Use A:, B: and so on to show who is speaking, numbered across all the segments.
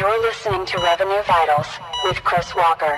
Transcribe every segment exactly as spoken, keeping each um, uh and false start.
A: You're listening to Revenue Vitals with Chris Walker.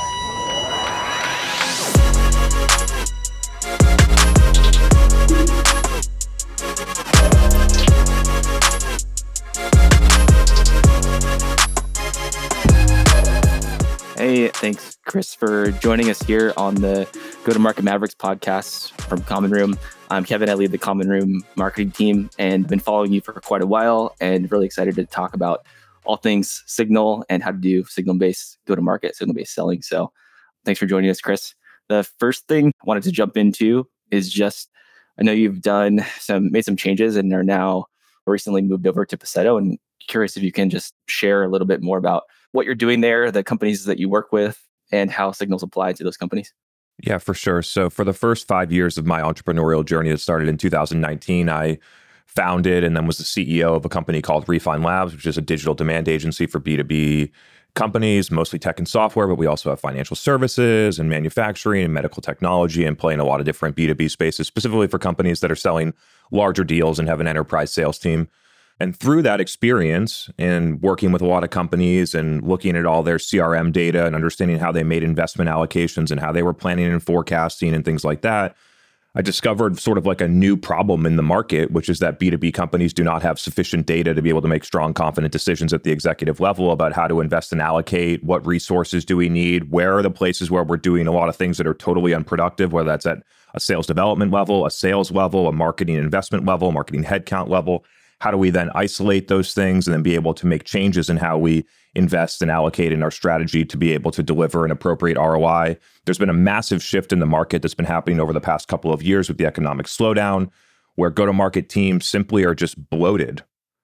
B: Hey, thanks, Chris, for joining us here on the Go-to-Market Mavericks podcast from Common Room. I'm Kevin. I lead the Common Room marketing team and been following you for quite a while and really excited to talk about all things Signal and how to do signal-based go-to-market, signal-based selling. So thanks for joining us, Chris. The first thing I wanted to jump into is just, I know you've done some, made some changes and are now recently moved over to Paceto, and curious if you can just share a little bit more about what you're doing there, the companies that you work with, and how Signals apply to those companies.
C: Yeah, for sure. So for the first five years of my entrepreneurial journey that started in two thousand nineteen, I founded and then was the C E O of a company called Refine Labs, which is a digital demand agency for B two B companies, mostly tech and software, but we also have financial services and manufacturing and medical technology and play in a lot of different B two B spaces, specifically for companies that are selling larger deals and have an enterprise sales team. And through that experience and working with a lot of companies and looking at all their C R M data and understanding how they made investment allocations and how they were planning and forecasting and things like that, I discovered sort of like a new problem in the market, which is that B two B companies do not have sufficient data to be able to make strong, confident decisions at the executive level about how to invest and allocate, what resources do we need, where are the places where we're doing a lot of things that are totally unproductive, whether that's at a sales development level, a sales level, a marketing investment level, marketing headcount level. How do we then isolate those things and then be able to make changes in how we invest and allocate in our strategy to be able to deliver an appropriate R O I? There's been a massive shift in the market that's been happening over the past couple of years with the economic slowdown, where go-to-market teams simply are just bloated.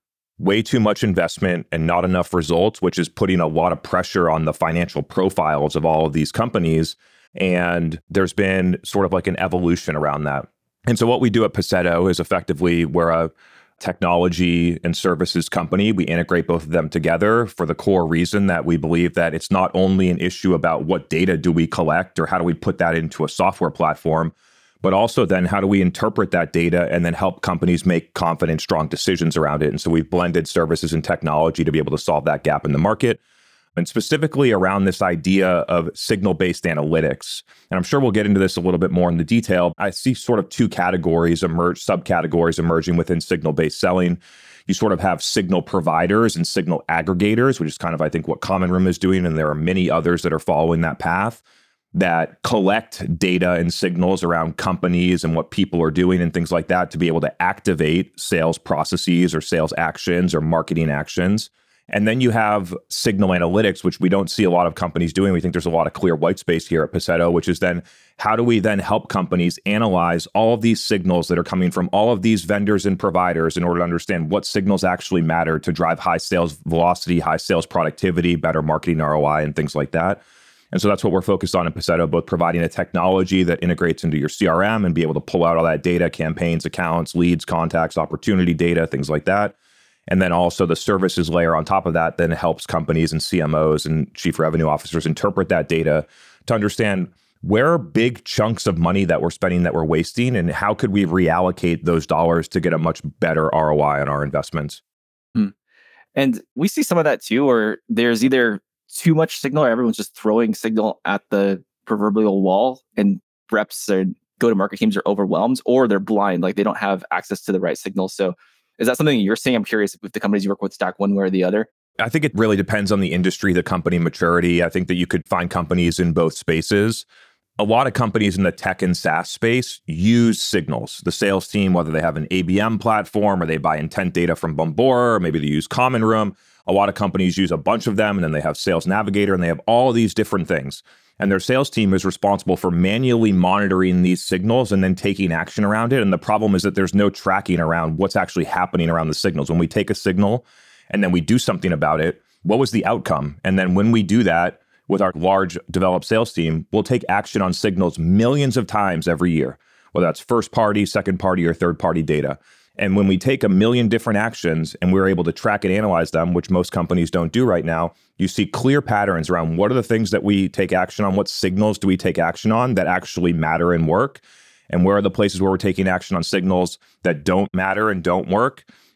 C: Way too much investment and not enough results, which is putting a lot of pressure on the financial profiles of all of these companies. And there's been sort of like an evolution around that. And so what we do at Paceto is effectively we're a technology and services company. We integrate both of them together for the core reason that we believe that it's not only an issue about what data do we collect or how do we put that into a software platform, but also then how do we interpret that data and then help companies make confident, strong decisions around it. And so we've blended services and technology to be able to solve that gap in the market. And specifically around this idea of signal-based analytics. And I'm sure we'll get into this a little bit more in the detail. I see sort of two categories emerge, subcategories emerging within signal-based selling. You sort of have signal providers and signal aggregators, which is kind of, I think, what Common Room is doing. And there are many others that are following that path that collect data and signals around companies and what people are doing and things like that to be able to activate sales processes or sales actions or marketing actions. And then you have signal analytics, which we don't see a lot of companies doing. We think there's a lot of clear white space here at Paceto, which is then how do we then help companies analyze all of these signals that are coming from all of these vendors and providers in order to understand what signals actually matter to drive high sales velocity, high sales productivity, better marketing R O I, and things like that. And so that's what we're focused on at Paceto, both providing a technology that integrates into your C R M and be able to pull out all that data, campaigns, accounts, leads, contacts, opportunity data, things like that. And then also the services layer on top of that then helps companies and C M Os and chief revenue officers interpret that data to understand where are big chunks of money that we're spending that we're wasting and how could we reallocate those dollars to get a much better R O I on our investments.
B: Hmm. And we see some of that too, where there's either too much signal or everyone's just throwing signal at the proverbial wall and reps and go-to-market teams are overwhelmed or they're blind, like they don't have access to the right signal. So is that something you're seeing? I'm curious if the companies you work with stack one way or the other.
C: I think it really depends on the industry, the company maturity. I think that you could find companies in both spaces. A lot of companies in the tech and SaaS space use signals. The sales team, whether they have an A B M platform or they buy intent data from Bombora, or maybe they use Common Room. A lot of companies use a bunch of them, and then they have Sales Navigator, and they have all these different things. And their sales team is responsible for manually monitoring these signals and then taking action around it. And the problem is that there's no tracking around what's actually happening around the signals. When we take a signal and then we do something about it, what was the outcome? And then when we do that with our large developed sales team, we'll take action on signals millions of times every year, whether that's first party, second party, or third party data. And when we take a million different actions and we're able to track and analyze them, which most companies don't do right now, you see clear patterns around what are the things that we take action on, what signals do we take action on that actually matter and work, and where are the places where we're taking action on signals that don't matter and don't work.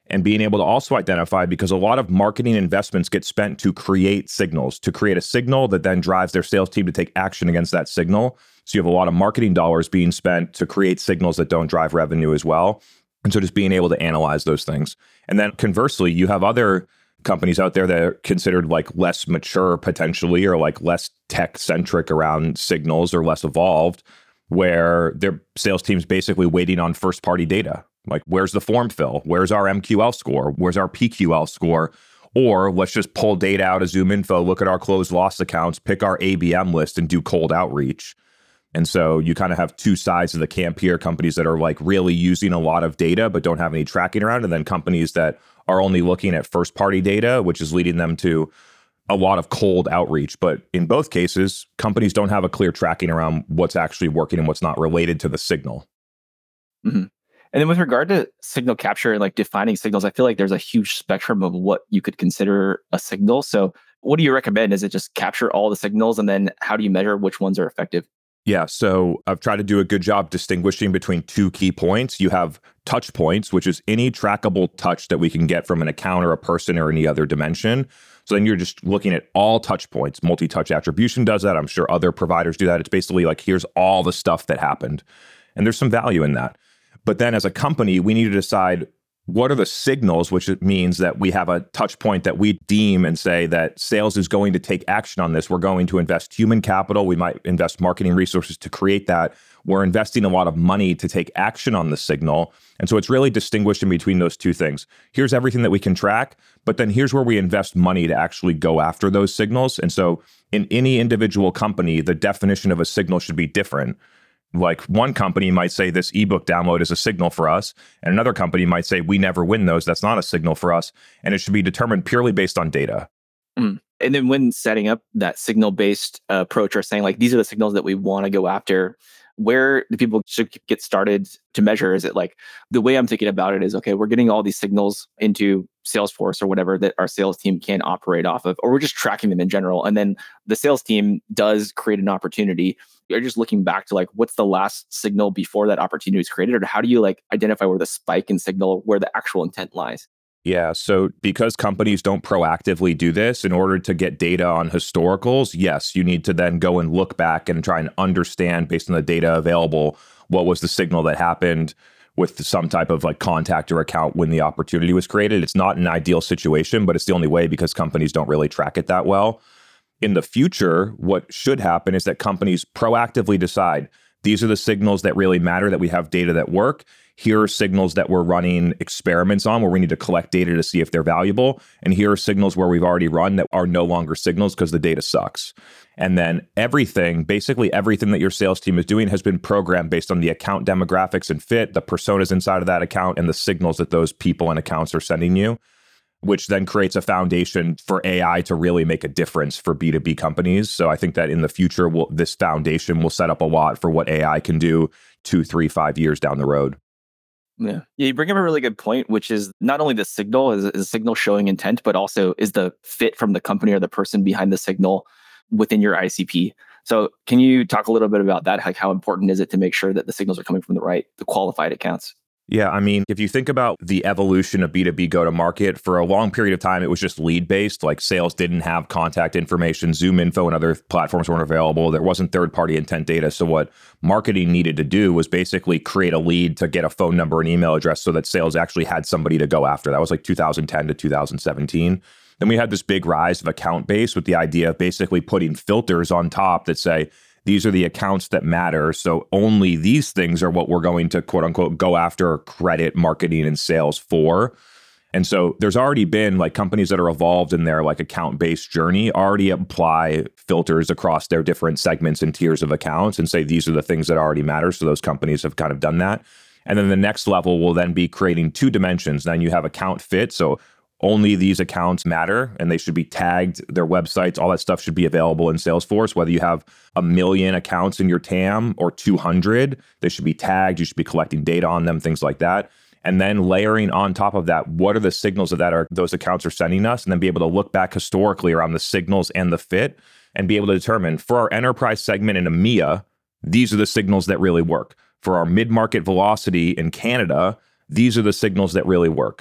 C: and being able to also identify, because a lot of marketing investments get spent to create signals, to create a signal that then drives their sales team to take action against that signal. So you have a lot of marketing dollars being spent to create signals that don't drive revenue as well. And so just being able to analyze those things. And then conversely, you have other companies out there that are considered like less mature potentially, or like less tech centric around signals, or less evolved, where their sales team's basically waiting on first party data. Like, where's the form fill? Where's our M Q L score? Where's our P Q L score? Or let's just pull data out of ZoomInfo, look at our closed loss accounts, pick our A B M list, and do cold outreach. And so you kind of have two sides of the camp here, companies that are like really using a lot of data but don't have any tracking around, and then companies that are only looking at first party data, which is leading them to a lot of cold outreach. But in both cases, companies don't have a clear tracking around what's actually working and what's not related to the signal.
B: Mm-hmm. And then with regard to signal capture and like defining signals, I feel like there's a huge spectrum of what you could consider a signal. So what do you recommend? Is it just capture all the signals, and then how do you measure which ones are effective?
C: Yeah, so I've tried to do a good job distinguishing between two key points. You have touch points, which is any trackable touch that we can get from an account or a person or any other dimension. So then you're just looking at all touch points. Multi-touch attribution does that. I'm sure other providers do that. It's basically like, here's all the stuff that happened. And there's some value in that. But then as a company, we need to decide what are the signals, which it means that we have a touch point that we deem and say that sales is going to take action on this. We're going to invest human capital. We might invest marketing resources to create that. We're investing a lot of money to take action on the signal. And so it's really distinguished in between those two things. Here's everything that we can track, but then here's where we invest money to actually go after those signals. And so in any individual company, the definition of a signal should be different. Like, one company might say this ebook download is a signal for us, and another company might say we never win those. That's not a signal for us. And it should be determined purely based on data.
B: Mm. And then when setting up that signal-based uh, approach, or saying like, these are the signals that we want to go after, where do people should get started to measure? Is it like, the way I'm thinking about it is, okay, we're getting all these signals into Salesforce or whatever that our sales team can operate off of, or we're just tracking them in general. And then the sales team does create an opportunity. You're just looking back to like, what's the last signal before that opportunity was created? Or how do you like identify where the spike in signal, where the actual intent lies?
C: Yeah, so because companies don't proactively do this, in order to get data on historicals, yes, you need to then go and look back and try and understand, based on the data available, what was the signal that happened with some type of like contact or account when the opportunity was created. It's not an ideal situation, but it's the only way, because companies don't really track it that well. In the future, what should happen is that companies proactively decide, these are the signals that really matter, that we have data that work. Here are signals that we're running experiments on, where we need to collect data to see if they're valuable. And here are signals where we've already run that are no longer signals because the data sucks. And then everything, basically everything that your sales team is doing has been programmed based on the account demographics and fit, the personas inside of that account, and the signals that those people and accounts are sending you, which then creates a foundation for A I to really make a difference for B two B companies. So I think that in the future, we'll, this foundation will set up a lot for what A I can do two, three, five years down the road.
B: Yeah. Yeah, you bring up a really good point, which is not only the signal is, is a signal showing intent, but also is the fit from the company or the person behind the signal within your I C P. So can you talk a little bit about that? Like, how important is it to make sure that the signals are coming from the right, the qualified accounts?
C: Yeah, I mean, if you think about the evolution of B two B go-to-market, for a long period of time, it was just lead-based. Like, sales didn't have contact information. ZoomInfo and other platforms weren't available. There wasn't third-party intent data. So what marketing needed to do was basically create a lead to get a phone number and email address so that sales actually had somebody to go after. That was like two thousand ten to two thousand seventeen. Then we had this big rise of account base with the idea of basically putting filters on top that say, these are the accounts that matter. So only these things are what we're going to, quote unquote, go after credit, marketing, and sales for. And so there's already been like companies that are evolved in their like account-based journey already apply filters across their different segments and tiers of accounts and say, these are the things that already matter. So those companies have kind of done that. And then the next level will then be creating two dimensions. Then you have account fit. So only these accounts matter, and they should be tagged, their websites, all that stuff should be available in Salesforce. Whether you have a million accounts in your T A M or two hundred, they should be tagged. You should be collecting data on them, things like that. And then layering on top of that, what are the signals that are those accounts are sending us? And then be able to look back historically around the signals and the fit and be able to determine, for our enterprise segment in EMEA, these are the signals that really work. For our mid-market velocity in Canada, these are the signals that really work.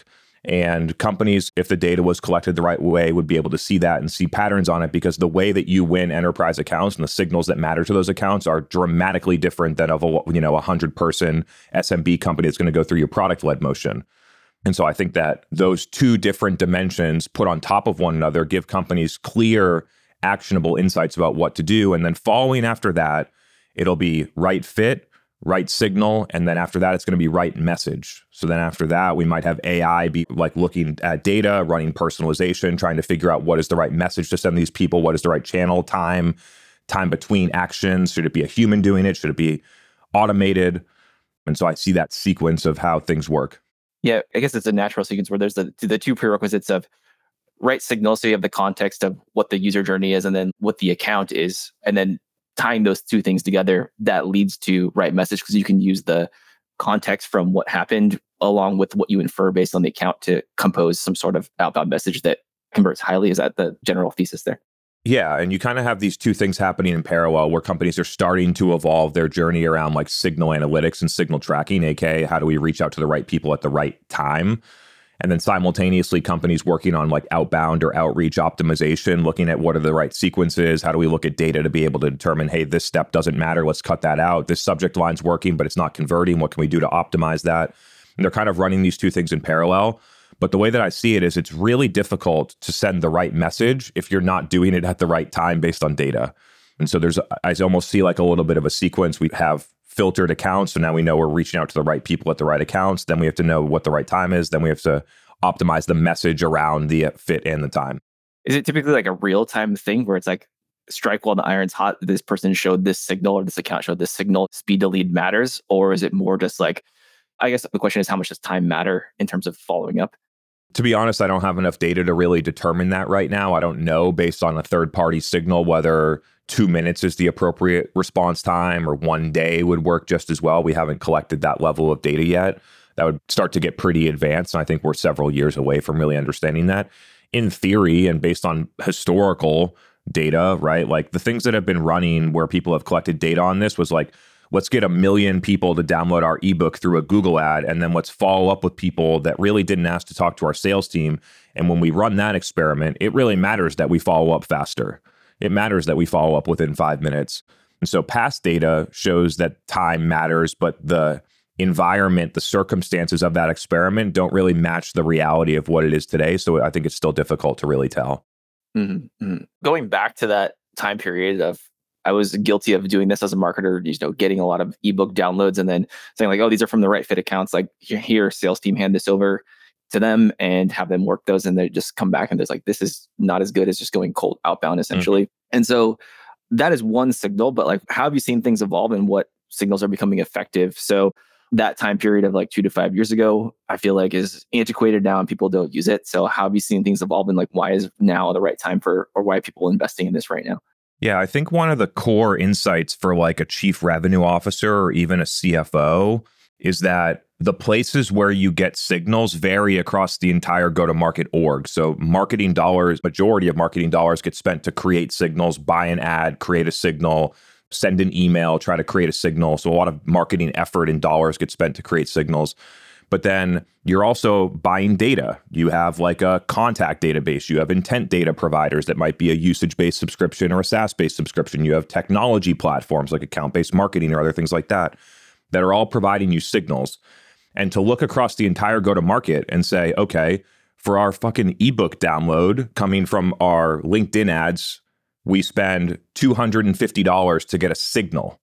C: And companies, if the data was collected the right way, would be able to see that and see patterns on it, because the way that you win enterprise accounts and the signals that matter to those accounts are dramatically different than of a, you know, a hundred person S M B company that's going to go through your product led motion. And so I think that those two different dimensions put on top of one another give companies clear, actionable insights about what to do. And then following after that, it'll be right fit, right signal, and then after that, it's going to be right message. So then after that, we might have A I be like looking at data, running personalization, trying to figure out what is the right message to send these people, what is the right channel, time, time between actions. Should it be a human doing it? Should it be automated? And so I see that sequence of how things work.
B: Yeah, I guess it's a natural sequence where there's the the two prerequisites of right signal. So you have the context of what the user journey is and then what the account is. And then tying those two things together, that leads to right message, because you can use the context from what happened along with what you infer based on the account to compose some sort of outbound message that converts highly. Is that the general thesis there?
C: Yeah, and you kind of have these two things happening in parallel where companies are starting to evolve their journey around like signal analytics and signal tracking, aka how do we reach out to the right people at the right time? And then simultaneously, companies working on like outbound or outreach optimization, looking at what are the right sequences, how do we look at data to be able to determine, hey, this step doesn't matter, let's cut that out. This subject line's working, but it's not converting. What can we do to optimize that? And they're kind of running these two things in parallel. But the way that I see it is it's really difficult to send the right message if you're not doing it at the right time based on data. And so there's, I almost see like a little bit of a sequence. We have filtered accounts. So now we know we're reaching out to the right people at the right accounts. Then we have to know what the right time is. Then we have to optimize the message around the fit and the time.
B: Is it typically like a real-time thing where it's like strike while the iron's hot, this person showed this signal or this account showed this signal, speed to lead matters? Or is it more just like, I guess the question is, how much does time matter in terms of following up?
C: To be honest, I don't have enough data to really determine that right now. I don't know based on a third-party signal whether two minutes is the appropriate response time or one day would work just as well. We haven't collected that level of data yet. That would start to get pretty advanced. And I think we're several years away from really understanding that. In theory, and based on historical data, right? Like the things that have been running where people have collected data on this was like, let's get a million people to download our ebook through a Google ad, and then let's follow up with people that really didn't ask to talk to our sales team. And when we run that experiment, it really matters that we follow up faster. It matters that we follow up within five minutes. And so past data shows that time matters, but the environment, the circumstances of that experiment don't really match the reality of what it is today. So I think it's still difficult to really tell.
B: Mm-hmm. Mm-hmm. Going back to that time period of, I was guilty of doing this as a marketer, you know, getting a lot of ebook downloads and then saying like, oh, these are from the right fit accounts. Like here, sales team, hand this over to them and have them work those. And they just come back and there's like, this is not as good as just going cold outbound essentially. Mm-hmm. And so that is one signal, but like, how have you seen things evolve and what signals are becoming effective? So that time period of like two to five years ago, I feel like is antiquated now and people don't use it. So how have you seen things evolve and like, why is now the right time for, or why are people investing in this right now?
C: Yeah, I think one of the core insights for like a chief revenue officer or even a C F O is that the places where you get signals vary across the entire go-to-market org. So marketing dollars, majority of marketing dollars get spent to create signals, buy an ad, create a signal, send an email, try to create a signal. So a lot of marketing effort and dollars get spent to create signals. But then you're also buying data. You have like a contact database. You have intent data providers that might be a usage-based subscription or a SaaS-based subscription. You have technology platforms like account-based marketing or other things like that that are all providing you signals. And to look across the entire go-to-market and say, okay, for our fucking ebook download coming from our LinkedIn ads, we spend two hundred fifty dollars to get a signal.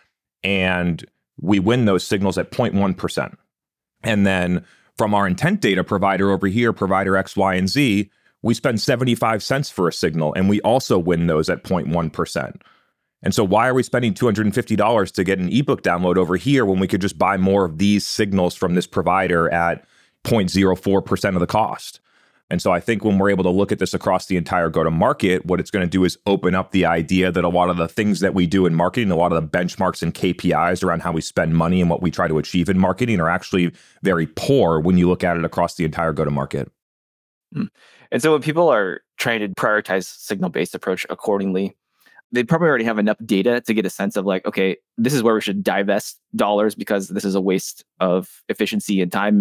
C: And we win those signals at zero point one percent. And then from our intent data provider over here, provider X, Y, and Z, we spend seventy-five cents for a signal, and we also win those at zero point one percent. And so why are we spending two hundred fifty dollars to get an ebook download over here when we could just buy more of these signals from this provider at zero point zero four percent of the cost? And so I think when we're able to look at this across the entire go-to-market, what it's going to do is open up the idea that a lot of the things that we do in marketing, a lot of the benchmarks and K P Is around how we spend money and what we try to achieve in marketing are actually very poor when you look at it across the entire go-to-market.
B: Mm. And so when people are trying to prioritize signal-based approach accordingly, they probably already have enough data to get a sense of like, okay, this is where we should divest dollars because this is a waste of efficiency and time.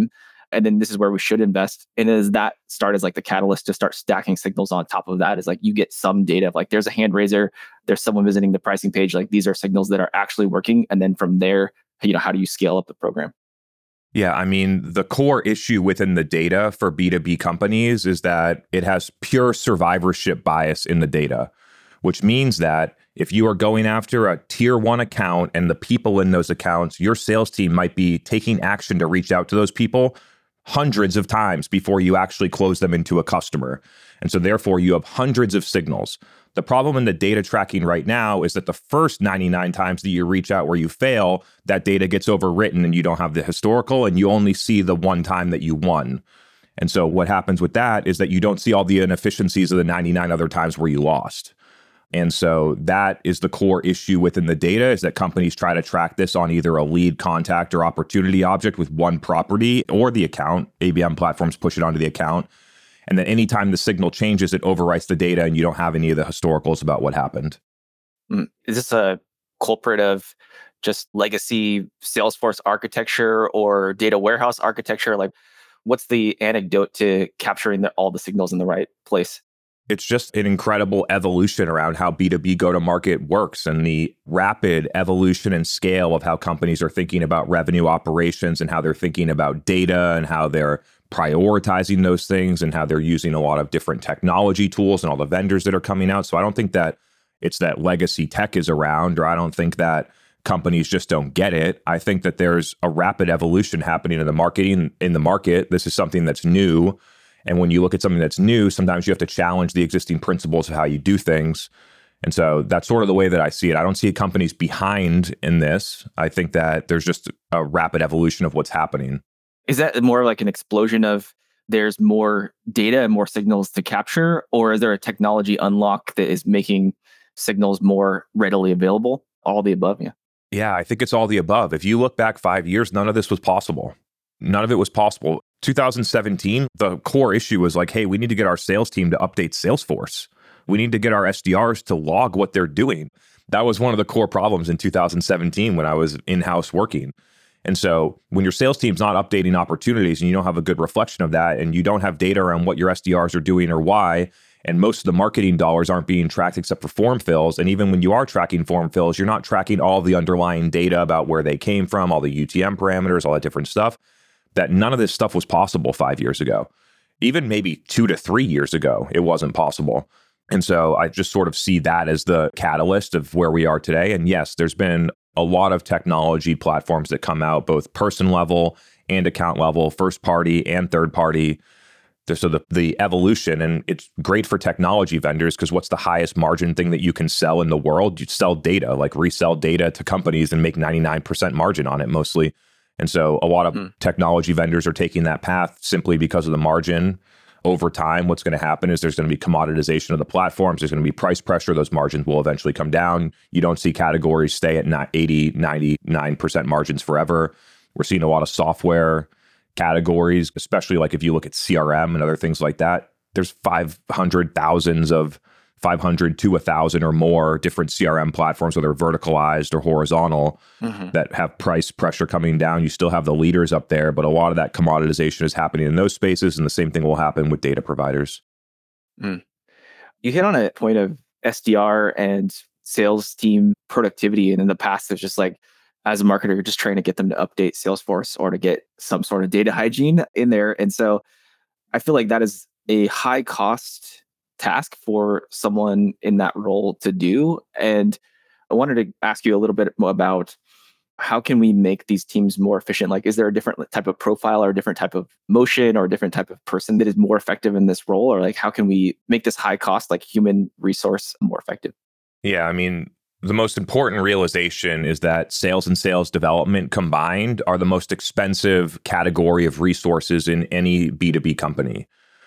B: And then this is where we should invest. And does that start as like the catalyst to start stacking signals on top of that? Is like you get some data of like there's a hand raiser, there's someone visiting the pricing page. Like these are signals that are actually working. And then from there, you know, how do you scale up the program?
C: Yeah, I mean, the core issue within the data for B two B companies is that it has pure survivorship bias in the data, which means that if you are going after a tier one account and the people in those accounts, your sales team might be taking action to reach out to those people hundreds of times before you actually close them into a customer. And so therefore you have hundreds of signals. The problem in the data tracking right now is that the first ninety-nine times that you reach out where you fail, that data gets overwritten and you don't have the historical and you only see the one time that you won. And so what happens with that is that you don't see all the inefficiencies of the ninety-nine other times where you lost. And so that is the core issue within the data, is that companies try to track this on either a lead, contact, or opportunity object with one property or the account. A B M platforms push it onto the account. And then anytime the signal changes, it overwrites the data and you don't have any of the historicals about what happened.
B: Mm. Is this a culprit of just legacy Salesforce architecture or data warehouse architecture? Like, what's the anecdote to capturing the, all the signals in the right place?
C: It's just an incredible evolution around how B two B go-to-market works and the rapid evolution and scale of how companies are thinking about revenue operations and how they're thinking about data and how they're prioritizing those things and how they're using a lot of different technology tools and all the vendors that are coming out. So I don't think that it's that legacy tech is around, or I don't think that companies just don't get it. I think that there's a rapid evolution happening in the marketing in the market. This is something that's new. And when you look at something that's new, sometimes you have to challenge the existing principles of how you do things. And so that's sort of the way that I see it. I don't see companies behind in this. I think that there's just a rapid evolution of what's happening.
B: Is that more like an explosion of there's more data and more signals to capture? Or is there a technology unlock that is making signals more readily available? All the above, yeah.
C: Yeah, I think it's all the above. If you look back five years, none of this was possible. None of it was possible. two thousand seventeen, the core issue was like, hey, we need to get our sales team to update Salesforce. We need to get our S D Rs to log what they're doing. That was one of the core problems in two thousand seventeen when I was in-house working. And so when your sales team's not updating opportunities and you don't have a good reflection of that and you don't have data around what your S D Rs are doing or why, and most of the marketing dollars aren't being tracked except for form fills. And even when you are tracking form fills, you're not tracking all the underlying data about where they came from, all the U T M parameters, all that different stuff. That none of this stuff was possible five years ago. Even maybe two to three years ago, it wasn't possible. And so I just sort of see that as the catalyst of where we are today. And yes, there's been a lot of technology platforms that come out, both person level and account level, first party and third party. So the, the evolution, and it's great for technology vendors because what's the highest margin thing that you can sell in the world? You sell data, like resell data to companies and make ninety-nine percent margin on it mostly. And so a lot of hmm. technology vendors are taking that path simply because of the margin. Over time, what's going to happen is there's going to be commoditization of the platforms. There's going to be price pressure. Those margins will eventually come down. You don't see categories stay at eighty, ninety-nine percent margins forever. We're seeing a lot of software categories, especially like if you look at C R M and other things like that. There's five hundred thousands of five hundred to one thousand or more different C R M platforms, whether verticalized or horizontal, mm-hmm. that have price pressure coming down. You still have the leaders up there, but a lot of that commoditization is happening in those spaces, and the same thing will happen with data providers.
B: Mm. You hit on a point of S D R and sales team productivity, and in the past, it's just like, as a marketer, you're just trying to get them to update Salesforce or to get some sort of data hygiene in there. And so I feel like that is a high cost task for someone in that role to do. And I wanted to ask you a little bit more about how can we make these teams more efficient? Like, is there a different type of profile or a different type of motion or a different type of person that is more effective in this role? Or like, how can we make this high cost, like human resource, more effective?
C: Yeah, I mean, the most important realization is that sales and sales development combined are the most expensive category of resources in any B two B company.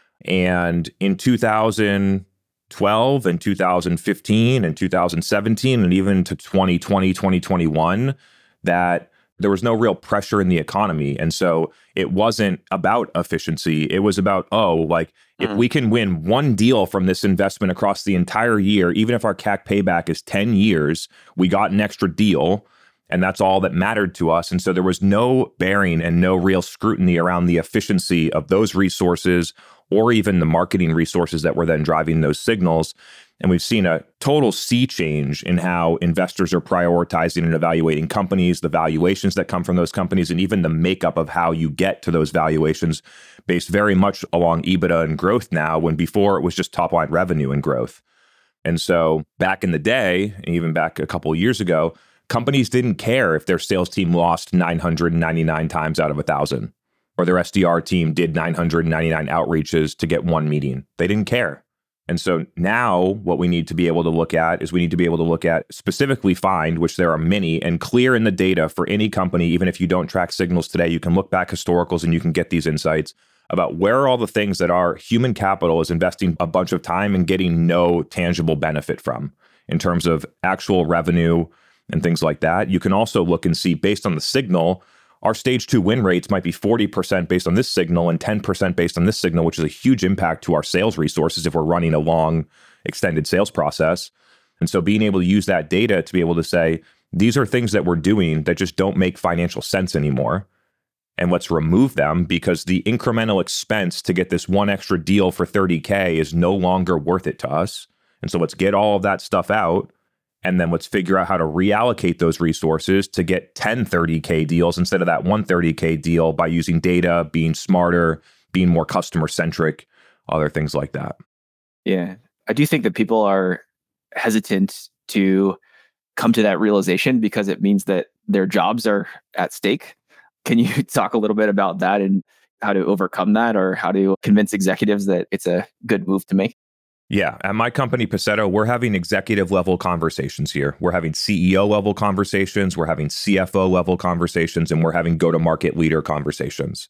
C: And in two thousand twelve and two thousand fifteen and two thousand seventeen and even to twenty twenty, twenty twenty-one, that there was no real pressure in the economy. And so it wasn't about efficiency. It was about, oh, like mm. if we can win one deal from this investment across the entire year, even if our C A C payback is ten years, we got an extra deal. And that's all that mattered to us. And so there was no bearing and no real scrutiny around the efficiency of those resources or even the marketing resources that were then driving those signals. And we've seen a total sea change in how investors are prioritizing and evaluating companies, the valuations that come from those companies, and even the makeup of how you get to those valuations based very much along EBITDA and growth now, when before it was just top line revenue and growth. And so back in the day, and even back a couple of years ago, companies didn't care if their sales team lost nine hundred ninety-nine times out of one thousand, or their S D R team did nine hundred ninety-nine outreaches to get one meeting. They didn't care. And so now what we need to be able to look at is we need to be able to look at specifically find, which there are many, and clear in the data for any company, even if you don't track signals today, you can look back historicals and you can get these insights about where are all the things that our human capital is investing a bunch of time and getting no tangible benefit from in terms of actual revenue and things like that. You can also look and see based on the signal, our stage two win rates might be forty percent based on this signal and ten percent based on this signal, which is a huge impact to our sales resources if we're running a long, extended sales process. And so being able to use that data to be able to say, these are things that we're doing that just don't make financial sense anymore. And let's remove them because the incremental expense to get this one extra deal for thirty K is no longer worth it to us. And so let's get all of that stuff out. And then let's figure out how to reallocate those resources to get ten thirty K deals instead of that one thirty K deal by using data, being smarter, being more customer centric, other things like that.
B: Yeah. I do think that people are hesitant to come to that realization because it means that their jobs are at stake. Can you talk a little bit about that and how to overcome that, or how to convince executives that it's a good move to make?
C: Yeah. At my company, Paceto, we're having executive level conversations here. We're having C E O level conversations. We're having C F O level conversations, and we're having go-to-market leader conversations.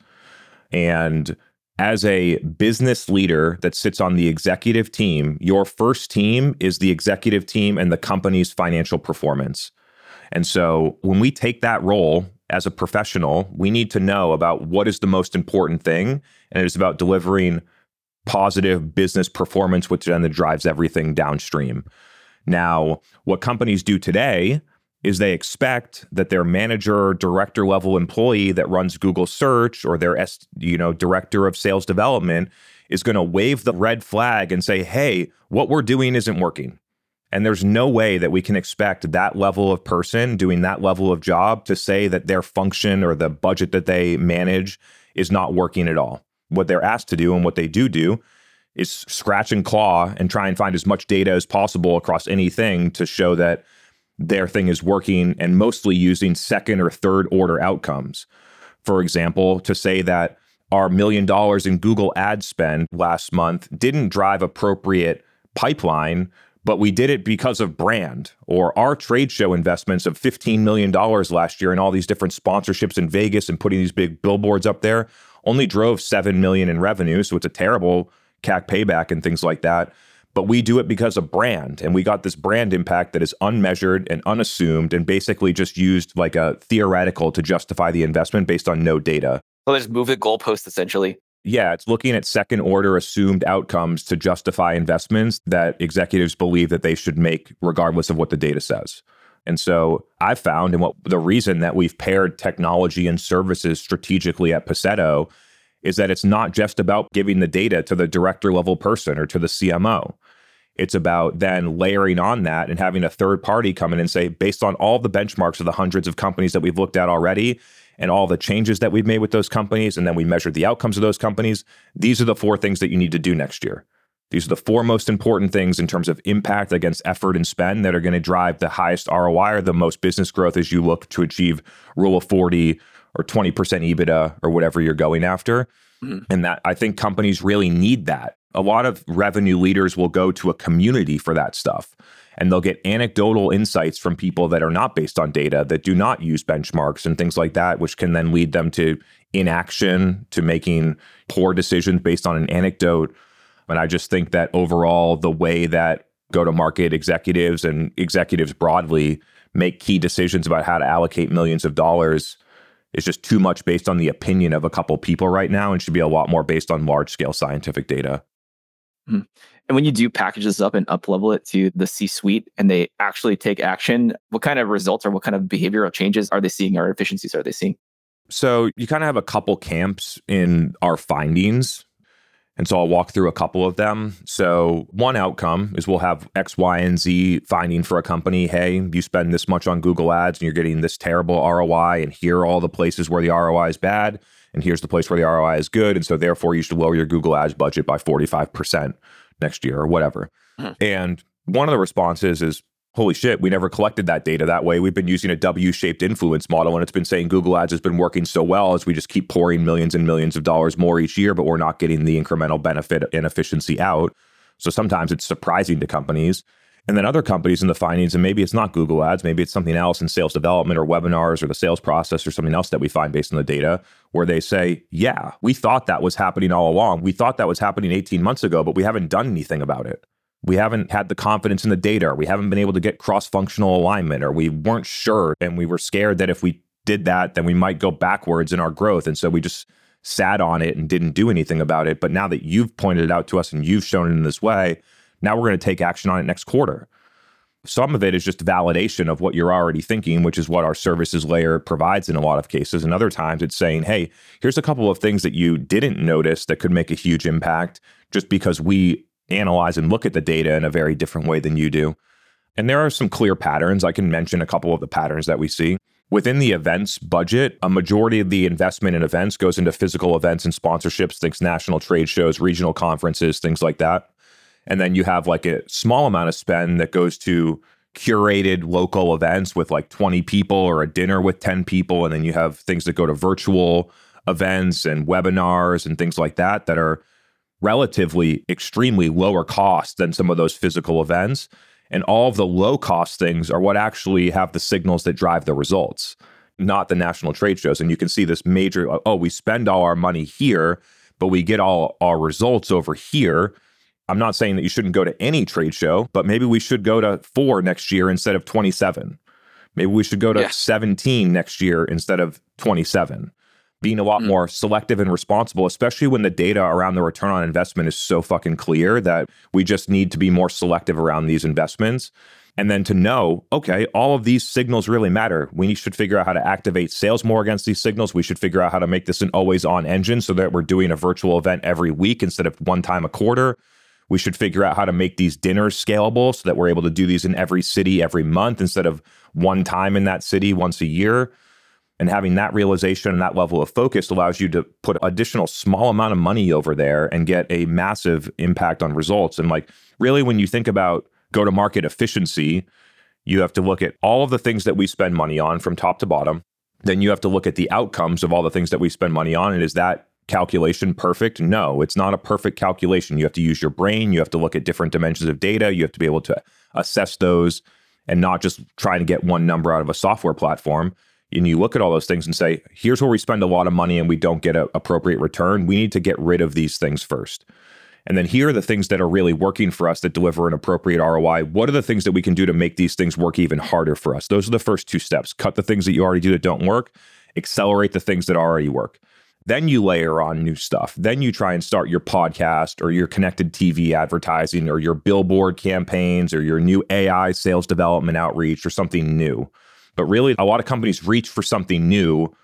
C: And as a business leader that sits on the executive team, your first team is the executive team and the company's financial performance. And so when we take that role as a professional, we need to know about what is the most important thing. And it is about delivering positive business performance, which then drives everything downstream. Now, what companies do today is they expect that their manager or director level employee that runs Google search, or their you know director of sales development, is going to wave the red flag and say, hey, what we're doing isn't working. And there's no way that we can expect that level of person doing that level of job to say that their function or the budget that they manage is not working at all. What they're asked to do and what they do do is scratch and claw and try and find as much data as possible across anything to show that their thing is working, and mostly using second or third order outcomes. For example, to say that our million dollars in Google ad spend last month didn't drive appropriate pipeline, but we did it because of brand, or our trade show investments of fifteen million dollars last year and all these different sponsorships in Vegas and putting these big billboards up there only drove seven million dollars in revenue. So it's a terrible C A C payback and things like that. But we do it because of brand. And we got this brand impact that is unmeasured and unassumed and basically just used like a theoretical to justify the investment based on no data.
B: So just move the goalpost essentially.
C: Yeah, it's looking at second order assumed outcomes to justify investments that executives believe that they should make regardless of what the data says. And so I've found, and what the reason that we've paired technology and services strategically at Paceto is that it's not just about giving the data to the director level person or to the C M O. It's about then layering on that and having a third party come in and say, based on all the benchmarks of the hundreds of companies that we've looked at already and all the changes that we've made with those companies, and then we measured the outcomes of those companies, these are the four things that you need to do next year. These are the four most important things in terms of impact against effort and spend that are going to drive the highest R O I or the most business growth as you look to achieve rule of forty or twenty percent EBITDA or whatever you're going after. Mm-hmm. And that I think companies really need that. A lot of revenue leaders will go to a community for that stuff, and they'll get anecdotal insights from people that are not based on data, that do not use benchmarks and things like that, which can then lead them to inaction, to making poor decisions based on an anecdote. And I just think that overall, the way that go-to-market executives and executives broadly make key decisions about how to allocate millions of dollars is just too much based on the opinion of a couple people right now, and should be a lot more based on large-scale scientific data.
B: Mm-hmm. And when you do package this up and up level it to the C-suite and they actually take action, what kind of results or what kind of behavioral changes are they seeing or efficiencies are they seeing?
C: So you kind of have a couple camps in our findings. And so I'll walk through a couple of them. So one outcome is we'll have X, Y, and Z finding for a company. Hey, you spend this much on Google Ads and you're getting this terrible R O I. And here are all the places where the R O I is bad. And here's the place where the R O I is good. And so therefore you should lower your Google Ads budget by forty-five percent next year or whatever. Hmm. And one of the responses is, holy shit, we never collected that data that way. We've been using a W-shaped influence model, and it's been saying Google Ads has been working so well as we just keep pouring millions and millions of dollars more each year, but we're not getting the incremental benefit and efficiency out. So sometimes it's surprising to companies. And then other companies in the findings, and maybe it's not Google Ads, maybe it's something else in sales development or webinars or the sales process or something else that we find based on the data, where they say, yeah, we thought that was happening all along. We thought that was happening eighteen months ago, but we haven't done anything about it. We haven't had the confidence in the data, or we haven't been able to get cross-functional alignment, or we weren't sure and we were scared that if we did that, then we might go backwards in our growth. And so we just sat on it and didn't do anything about it. But now that you've pointed it out to us and you've shown it in this way, now we're going to take action on it next quarter. Some of it is just validation of what you're already thinking, which is what our services layer provides in a lot of cases. And other times it's saying, hey, here's a couple of things that you didn't notice that could make a huge impact just because we analyze and look at the data in a very different way than you do. And there are some clear patterns. I can mention a couple of the patterns that we see. Within the events budget, a majority of the investment in events goes into physical events and sponsorships, things national trade shows, regional conferences, things like that. And then you have like a small amount of spend that goes to curated local events with like twenty people or a dinner with ten people. And then you have things that go to virtual events and webinars and things like that that are relatively extremely lower cost than some of those physical events. And all of the low cost things are what actually have the signals that drive the results, not the national trade shows. And you can see this major, oh, we spend all our money here, but we get all our results over here. I'm not saying that you shouldn't go to any trade show, but maybe we should go to four next year instead of twenty-seven. Maybe we should go to yeah. seventeen next year instead of twenty-seven. Being a lot mm. more selective and responsible, especially when the data around the return on investment is so fucking clear that we just need to be more selective around these investments. And then to know, okay, all of these signals really matter. We should figure out how to activate sales more against these signals. We should figure out how to make this an always on engine so that we're doing a virtual event every week instead of one time a quarter. We should figure out how to make these dinners scalable so that we're able to do these in every city every month instead of one time in that city once a year. And having that realization and that level of focus allows you to put additional small amount of money over there and get a massive impact on results. And like really, when you think about go-to-market efficiency, you have to look at all of the things that we spend money on from top to bottom. Then you have to look at the outcomes of all the things that we spend money on. And is that calculation perfect? No, it's not a perfect calculation. You have to use your brain. You have to look at different dimensions of data. You have to be able to assess those and not just try to get one number out of a software platform. And you look at all those things and say, here's where we spend a lot of money and we don't get an appropriate return. We need to get rid of these things first. And then here are the things that are really working for us that deliver an appropriate R O I. What are the things that we can do to make these things work even harder for us? Those are the first two steps. Cut the things that you already do that don't work, accelerate the things that already work. Then you layer on new stuff. Then you try and start your podcast or your connected T V advertising or your billboard campaigns or your new A I sales development outreach or something new. But really, a lot of companies reach for something new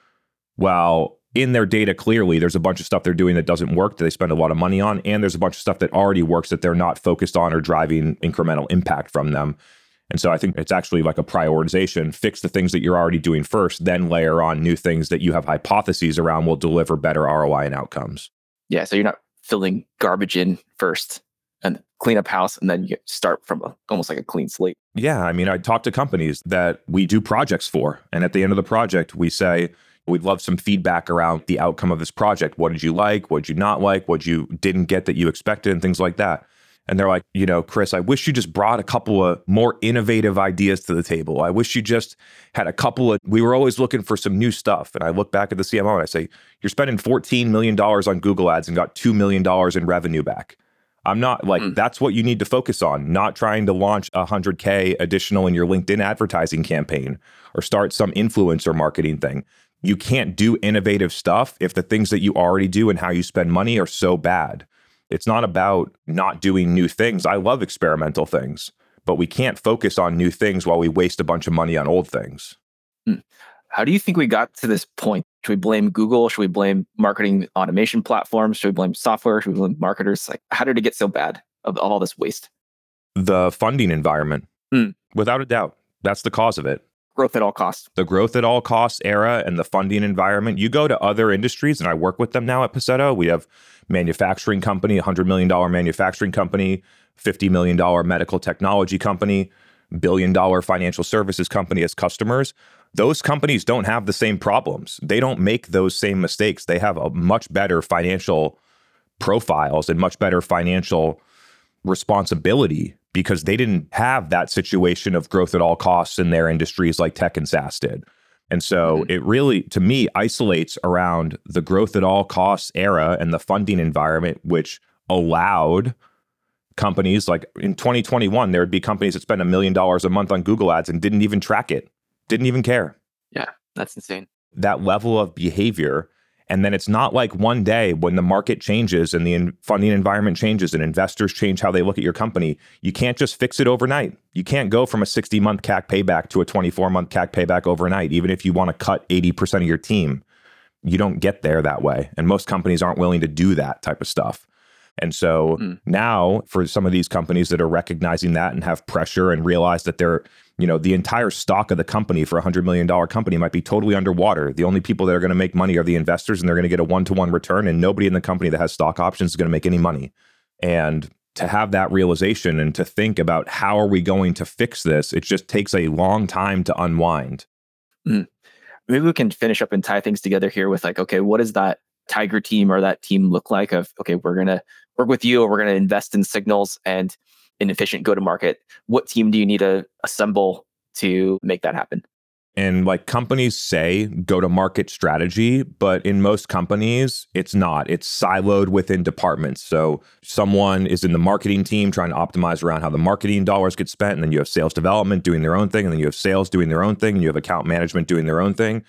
C: while in their data, clearly, there's a bunch of stuff they're doing that doesn't work that they spend a lot of money on. And there's a bunch of stuff that already works that they're not focused on or driving incremental impact from them. And so I think it's actually like a prioritization. Fix the things that you're already doing first, then layer on new things that you have hypotheses around will deliver better R O I and outcomes.
B: Yeah, so you're not filling garbage in first and clean up house, and then you start from a, almost like a clean slate.
C: Yeah, I mean, I talk to companies that we do projects for, and at the end of the project, we say, we'd love some feedback around the outcome of this project. What did you like? What did you not like? What you didn't get that you expected, and things like that. And they're like, you know, Chris, I wish you just brought a couple of more innovative ideas to the table. I wish you just had a couple of, we were always looking for some new stuff. And I look back at the C M O and I say, you're spending fourteen million dollars on Google Ads and got two million dollars in revenue back. I'm not like, mm. that's what you need to focus on, not trying to launch one hundred K additional in your LinkedIn advertising campaign or start some influencer marketing thing. You can't do innovative stuff if the things that you already do and how you spend money are so bad. It's not about not doing new things. I love experimental things, but we can't focus on new things while we waste a bunch of money on old things.
B: Hmm. How do you think we got to this point? Should we blame Google? Should we blame marketing automation platforms? Should we blame software? Should we blame marketers? Like, how did it get so bad of all this waste?
C: The funding environment,
B: Hmm.
C: without a doubt, that's the cause of it.
B: Growth at all costs.
C: The growth at all costs era and the funding environment. You go to other industries, and I work with them now at Paceto. We have manufacturing company, one hundred million dollars manufacturing company, fifty million dollars medical technology company, billion dollar financial services company as customers. Those companies don't have the same problems. They don't make those same mistakes. They have a much better financial profiles and much better financial responsibility because they didn't have that situation of growth at all costs in their industries like tech and SaaS did. And so mm-hmm. it really, to me, isolates around the growth at all costs era and the funding environment, which allowed companies like in twenty twenty-one, there would be companies that spent a million dollars a month on Google ads and didn't even track it, didn't even care.
B: Yeah, that's insane.
C: That level of behavior. And then it's not like one day when the market changes and the in- funding environment changes and investors change how they look at your company, you can't just fix it overnight. You can't go from a sixty-month C A C payback to a twenty-four-month C A C payback overnight, even if you want to cut eighty percent of your team. You don't get there that way. And most companies aren't willing to do that type of stuff. And so mm. now for some of these companies that are recognizing that and have pressure and realize that they're, you know, the entire stock of the company for a one hundred million dollars company might be totally underwater. The only people that are going to make money are the investors, and they're going to get a one-to-one return, and nobody in the company that has stock options is going to make any money. And to have that realization and to think about how are we going to fix this, it just takes a long time to unwind.
B: Mm. Maybe we can finish up and tie things together here with like, okay, what does that Tiger team or that team look like of, okay, we're going to work with you, or we're going to invest in signals and an efficient go-to-market. What team do you need to assemble to make that happen?
C: And like companies say go-to-market strategy, but in most companies, it's not. It's siloed within departments. So someone is in the marketing team trying to optimize around how the marketing dollars get spent. And then you have sales development doing their own thing. And then you have sales doing their own thing. And you have account management doing their own thing.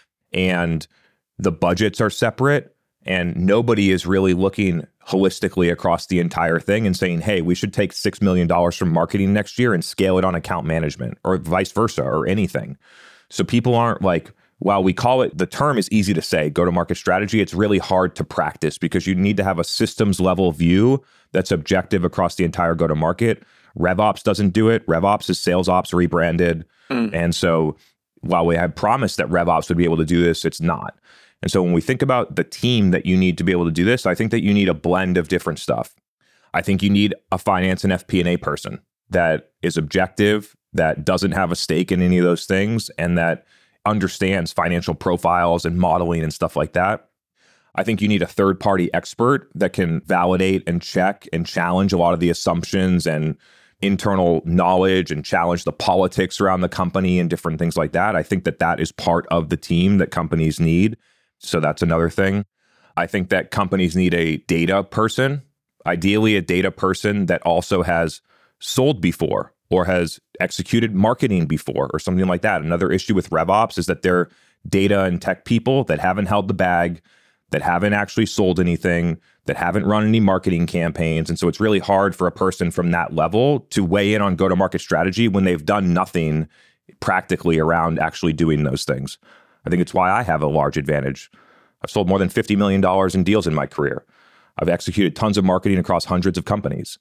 C: And the budgets are separate. And nobody is really looking holistically across the entire thing and saying, hey, we should take six million dollars from marketing next year and scale it on account management, or vice versa, or anything. So people aren't like, while we call it, the term is easy to say, go-to-market strategy, it's really hard to practice because you need to have a systems level view that's objective across the entire go-to-market. RevOps doesn't do it. RevOps is sales ops rebranded. Mm. And so while we had promised that RevOps would be able to do this, it's not. And so when we think about the team that you need to be able to do this, I think that you need a blend of different stuff. I think you need a finance and F P and A person that is objective, that doesn't have a stake in any of those things, and that understands financial profiles and modeling and stuff like that. I think you need a third-party expert that can validate and check and challenge a lot of the assumptions and internal knowledge and challenge the politics around the company and different things like that. I think that that is part of the team that companies need. So that's another thing. I think that companies need a data person, ideally a data person that also has sold before or has executed marketing before or something like that. Another issue with RevOps is that they're data and tech people that haven't held the bag, that haven't actually sold anything, that haven't run any marketing campaigns. And so it's really hard for a person from that level to weigh in on go-to-market strategy when they've done nothing practically around actually doing those things. I think it's why I have a large advantage. I've sold more than fifty million dollars in deals in my career. I've executed tons of marketing across hundreds of companies.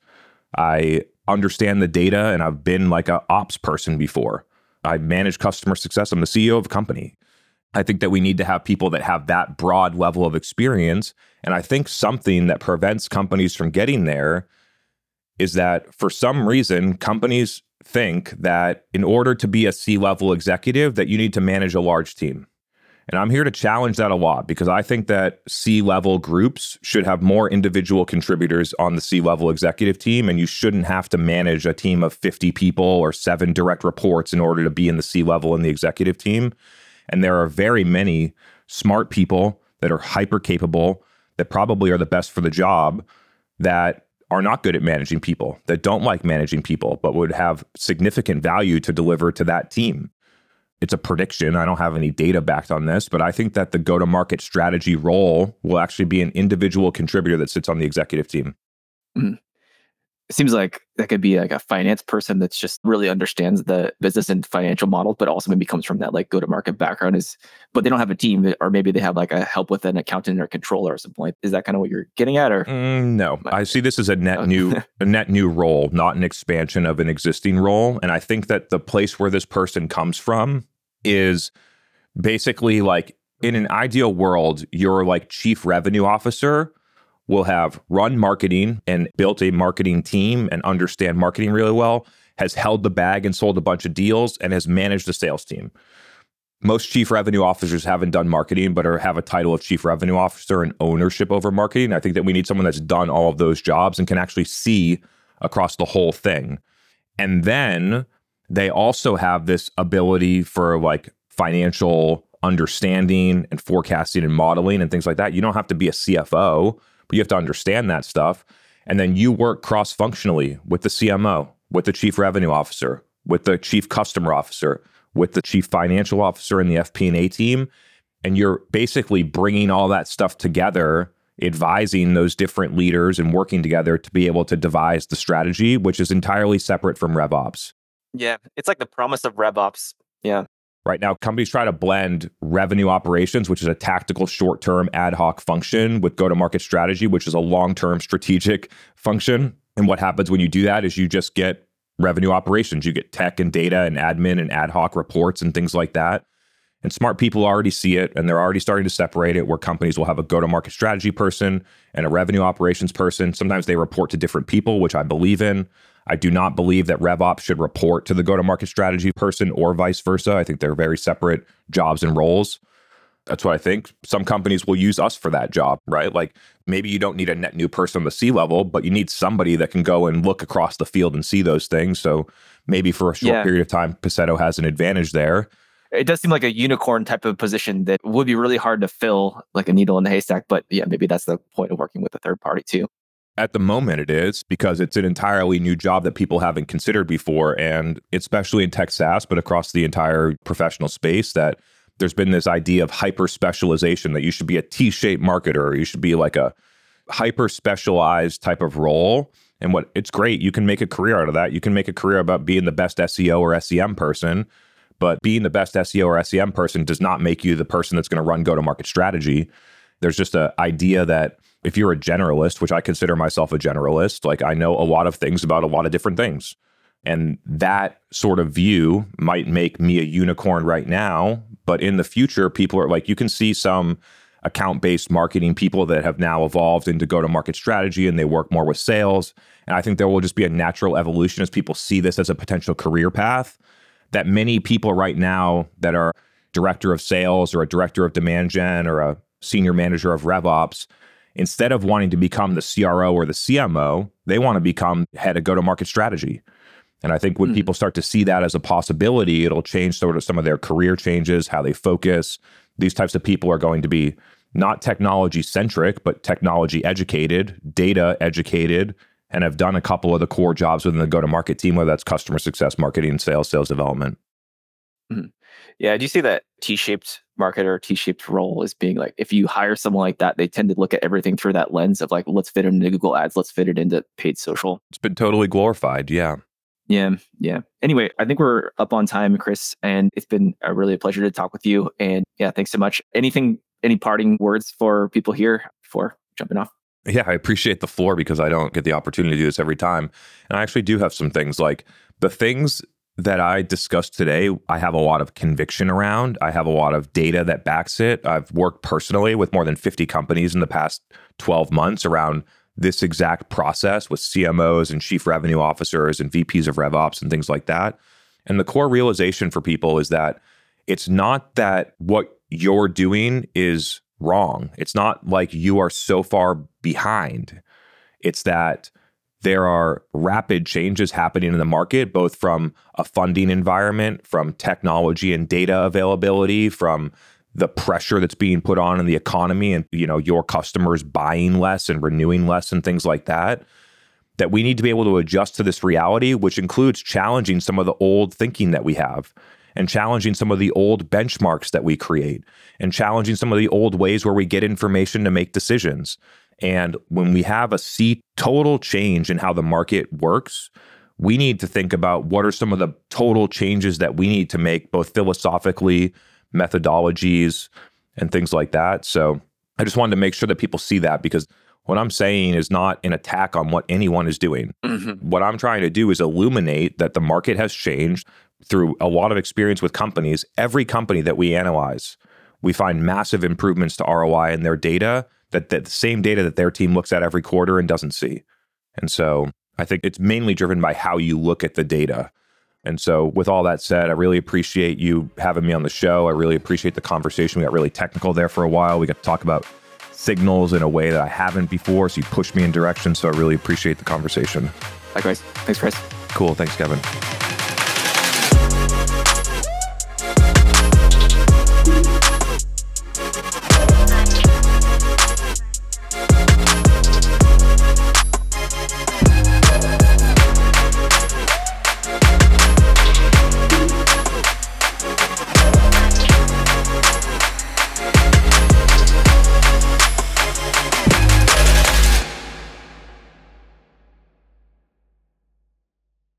C: I understand the data, and I've been like an ops person before. I've managed customer success. I'm the C E O of a company. I think that we need to have people that have that broad level of experience. And I think something that prevents companies from getting there is that for some reason, companies think that in order to be a C-level executive, that you need to manage a large team. And I'm here to challenge that a lot because I think that C-level groups should have more individual contributors on the C-level executive team, and you shouldn't have to manage a team of fifty people or seven direct reports in order to be in the C-level in the executive team. And there are very many smart people that are hyper capable, that probably are the best for the job, that are not good at managing people, that don't like managing people, but would have significant value to deliver to that team. It's a prediction. I don't have any data backed on this, but I think that the go-to-market strategy role will actually be an individual contributor that sits on the executive team.
B: Mhm. It seems like that could be like a finance person that's just really understands the business and financial model, but also maybe comes from that like go-to-market background is, but they don't have a team, or maybe they have like a help with an accountant or controller or something. Like, is that kind of what you're getting at? Or
C: Mm, no,
B: am
C: I see this as a net
B: I-
C: new a net new role, not an expansion of an existing role. And I think that the place where this person comes from is basically like in an ideal world, your like chief revenue officer will have run marketing and built a marketing team and understand marketing really well, has held the bag and sold a bunch of deals, and has managed a sales team. Most chief revenue officers haven't done marketing, but are, have a title of chief revenue officer and ownership over marketing. I think that we need someone that's done all of those jobs and can actually see across the whole thing. And then they also have this ability for like financial understanding and forecasting and modeling and things like that. You don't have to be a C F O, but you have to understand that stuff. And then you work cross-functionally with the C M O, with the chief revenue officer, with the chief customer officer, with the chief financial officer and the F P and A team. And you're basically bringing all that stuff together, advising those different leaders and working together to be able to devise the strategy, which is entirely separate from RevOps.
B: yeah, it's like the promise of RevOps. Yeah.
C: Right now, companies try to blend revenue operations, which is a tactical short-term ad hoc function, with go-to-market strategy, which is a long-term strategic function. And what happens when you do that is you just get revenue operations. You get tech and data and admin and ad hoc reports and things like that. And smart people already see it, and they're already starting to separate it, where companies will have a go-to-market strategy person and a revenue operations person. Sometimes they report to different people, which I believe in. I do not believe that RevOps should report to the go-to-market strategy person or vice versa. I think they're very separate jobs and roles. That's what I think. Some companies will use us for that job, right? Like maybe you don't need a net new person on the C level, but you need somebody that can go and look across the field and see those things. So maybe for a short
B: Yeah.
C: period of time, Paceto has an advantage there.
B: It does seem like a unicorn type of position that would be really hard to fill, like a needle in the haystack. But yeah, maybe that's the point of working with a third party too.
C: At the moment, it is, because it's an entirely new job that people haven't considered before. And especially in tech SaaS, but across the entire professional space, that there's been this idea of hyper specialization, that you should be a T-shaped marketer. You should be like a hyper specialized type of role. And what it's great. You can make a career out of that. You can make a career about being the best S E O or S E M person. But being the best S E O or S E M person does not make you the person that's going to run go-to-market strategy. There's just an idea that if you're a generalist, which I consider myself a generalist, like I know a lot of things about a lot of different things. And that sort of view might make me a unicorn right now. But in the future, people are like, you can see some account-based marketing people that have now evolved into go-to-market strategy, and they work more with sales. And I think there will just be a natural evolution as people see this as a potential career path, that many people right now that are director of sales or a director of demand gen or a senior manager of RevOps, instead of wanting to become the C R O or the C M O, they want to become head of go-to-market strategy. And I think when mm. people start to see that as a possibility, it'll change sort of some of their career changes, how they focus. These types of people are going to be not technology centric, but technology educated, data educated, and have done a couple of the core jobs within the go-to-market team, whether that's customer success, marketing, sales, sales development.
B: Mm. Yeah. Do you see that T-shaped marketer, T-shaped role as being like, if you hire someone like that, they tend to look at everything through that lens of like, let's fit it into Google Ads, let's fit it into paid social.
C: It's been totally glorified. Yeah.
B: Yeah. Yeah. Anyway, I think we're up on time, Chris, and it's been a really a pleasure to talk with you. And yeah, thanks so much. Anything, any parting words for people here before jumping off?
C: Yeah, I appreciate the floor because I don't get the opportunity to do this every time. And I actually do have some things, like the things that I discussed today, I have a lot of conviction around. I have a lot of data that backs it. I've worked personally with more than fifty companies in the past twelve months around this exact process with C M Os and chief revenue officers and V Ps of RevOps and things like that. And the core realization for people is that it's not that what you're doing is wrong. It's not like you are so far behind. It's that there are rapid changes happening in the market, both from a funding environment, from technology and data availability, from the pressure that's being put on in the economy and, you know, your customers buying less and renewing less and things like that, that we need to be able to adjust to this reality, which includes challenging some of the old thinking that we have and challenging some of the old benchmarks that we create and challenging some of the old ways where we get information to make decisions And when we have a see total change in how the market works, we need to think about what are some of the total changes that we need to make, both philosophically, methodologies, and things like that. So I just wanted to make sure that people see that, because what I'm saying is not an attack on what anyone is doing. Mm-hmm. What I'm trying to do is illuminate that the market has changed through a lot of experience with companies. Every company that we analyze, we find massive improvements to R O I in their data, that, that the same data that their team looks at every quarter and doesn't see. And so I think it's mainly driven by how you look at the data. And so with all that said, I really appreciate you having me on the show. I really appreciate the conversation. We got really technical there for a while. We got to talk about signals in a way that I haven't before. So you pushed me in direction. So I really appreciate the conversation.
B: Likewise. Thanks, Chris.
C: Cool. Thanks, Kevin.